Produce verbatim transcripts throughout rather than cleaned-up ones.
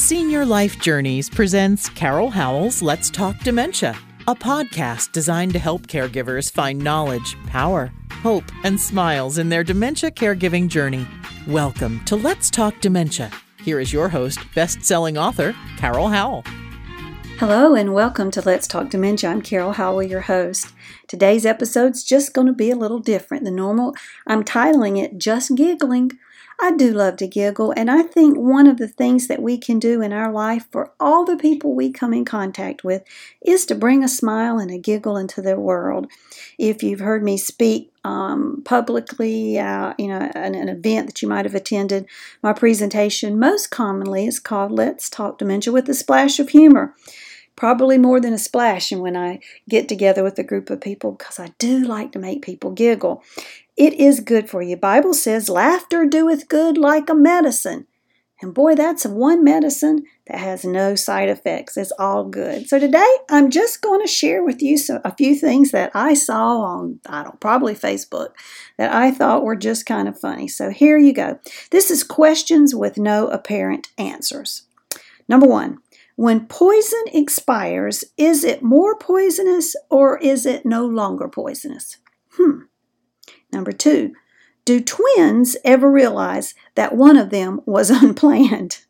Senior Life Journeys presents Carol Howell's Let's Talk Dementia, a podcast designed to help caregivers find knowledge, power, hope, and smiles in their dementia caregiving journey. Welcome to Let's Talk Dementia. Here is your host, best-selling author, Carol Howell. Hello and welcome to Let's Talk Dementia. I'm Carol Howell, your host. Today's episode's just going to be a little different than normal. I'm titling it Just Giggling. I do love to giggle, and I think one of the things that we can do in our life for all the people we come in contact with is to bring a smile and a giggle into their world. If you've heard me speak um, publicly, uh, you know, an, an event that you might have attended, my presentation most commonly is called Let's Talk Dementia with a Splash of Humor. Probably more than a splash and when I get together with a group of people because I do like to make people giggle. It is good for you. Bible says, laughter doeth good like a medicine. And boy, that's one medicine that has no side effects. It's all good. So today, I'm just going to share with you some, a few things that I saw on, I don't know, probably Facebook, that I thought were just kind of funny. So here you go. This is questions with no apparent answers. Number one. When poison expires, is it more poisonous or is it no longer poisonous? Hmm. Number two, do twins ever realize that one of them was unplanned?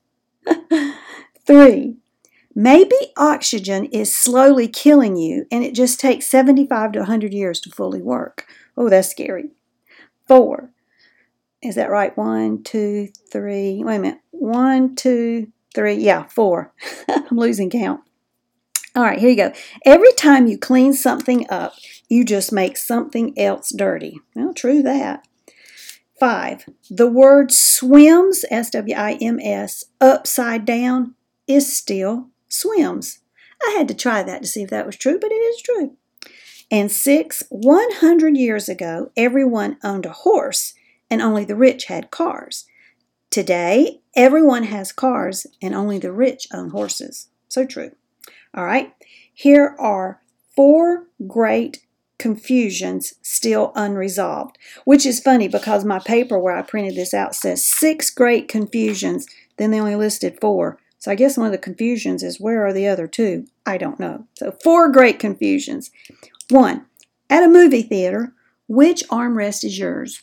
Three, maybe oxygen is slowly killing you and it just takes seventy-five to one hundred years to fully work. Oh, that's scary. Four, is that right? One, two, three, wait a minute. One, two, Three, yeah, four. I'm losing count. All right, here you go. Every time you clean something up, you just make something else dirty. Well, true that. Five, the word swims, S W I M S, upside down is still swims. I had to try that to see if that was true, but it is true. And six, one hundred years ago, everyone owned a horse and only the rich had cars. Today, everyone has cars and only the rich own horses. So true. All right. Here are four great confusions still unresolved, which is funny because my paper where I printed this out says six great confusions. Then they only listed four. So I guess one of the confusions is where are the other two? I don't know. So four great confusions. One, at a movie theater, which armrest is yours?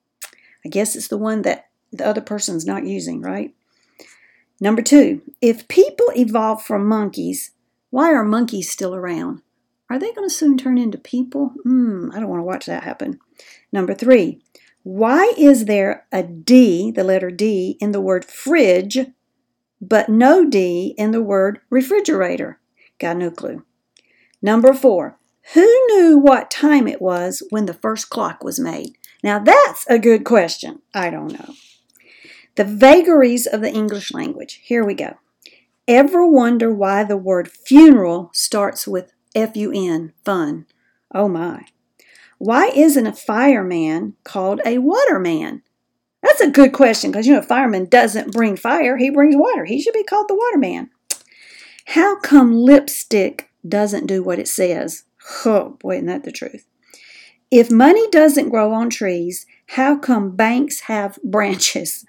I guess it's the one that the other person's not using, right? Number two, if people evolved from monkeys, why are monkeys still around? Are they going to soon turn into people? Hmm, I don't want to watch that happen. Number three, why is there a D, the letter D, in the word fridge, but no D in the word refrigerator? Got no clue. Number four, who knew what time it was when the first clock was made? Now that's a good question. I don't know. The vagaries of the English language. Here we go. Ever wonder why the word funeral starts with F U N, fun? Oh my. Why isn't a fireman called a waterman? That's a good question because, you know, a fireman doesn't bring fire. He brings water. He should be called the waterman. How come lipstick doesn't do what it says? Oh, boy, isn't that the truth? If money doesn't grow on trees, how come banks have branches?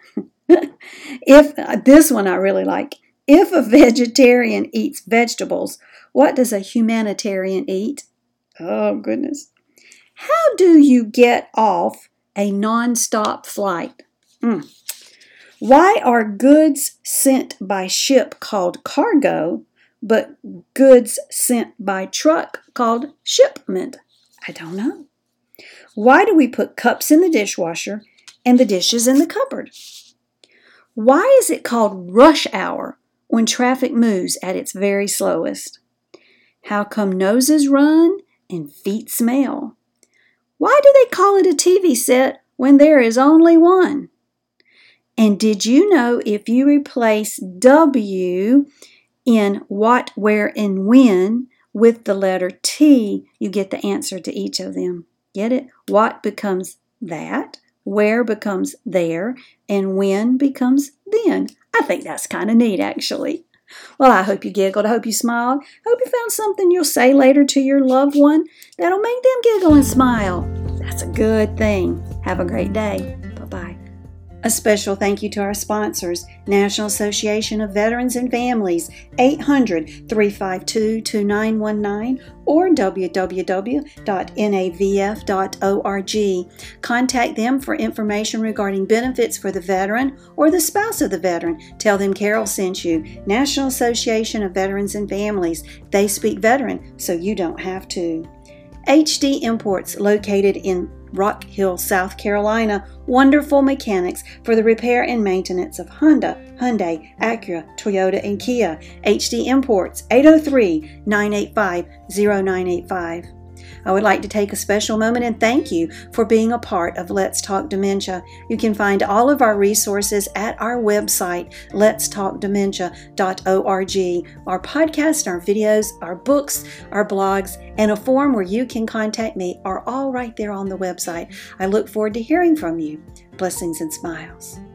If uh, this one I really like. If a vegetarian eats vegetables, what does a humanitarian eat? Oh, goodness. How do you get off a non-stop flight? Mm. Why are goods sent by ship called cargo, but goods sent by truck called shipment? I don't know. Why do we put cups in the dishwasher and the dishes in the cupboard? Why is it called rush hour when traffic moves at its very slowest? How come noses run and feet smell? Why do they call it a T V set when there is only one? And did you know if you replace W in what, where, and when with the letter T, you get the answer to each of them? Get it? What becomes that, where becomes there, and when becomes then. I think that's kind of neat, actually. Well, I hope you giggled. I hope you smiled. I hope you found something you'll say later to your loved one that'll make them giggle and smile. That's a good thing. Have a great day. Bye-bye. A special thank you to our sponsors, National Association of Veterans and Families, eight hundred, three five two, two nine one nine, or w w w dot n a v f dot org. Contact them for information regarding benefits for the veteran or the spouse of the veteran. Tell them Carol sent you. National Association of Veterans and Families. They speak veteran, so you don't have to. H D Imports, located in Rock Hill, South Carolina. Wonderful mechanics for the repair and maintenance of Honda, Hyundai, Acura, Toyota, and Kia. H D Imports, eight oh three, nine eight five, oh nine eight five. I would like to take a special moment and thank you for being a part of Let's Talk Dementia. You can find all of our resources at our website, lets talk dementia dot org. Our podcasts, our videos, our books, our blogs, and a form where you can contact me are all right there on the website. I look forward to hearing from you. Blessings and smiles.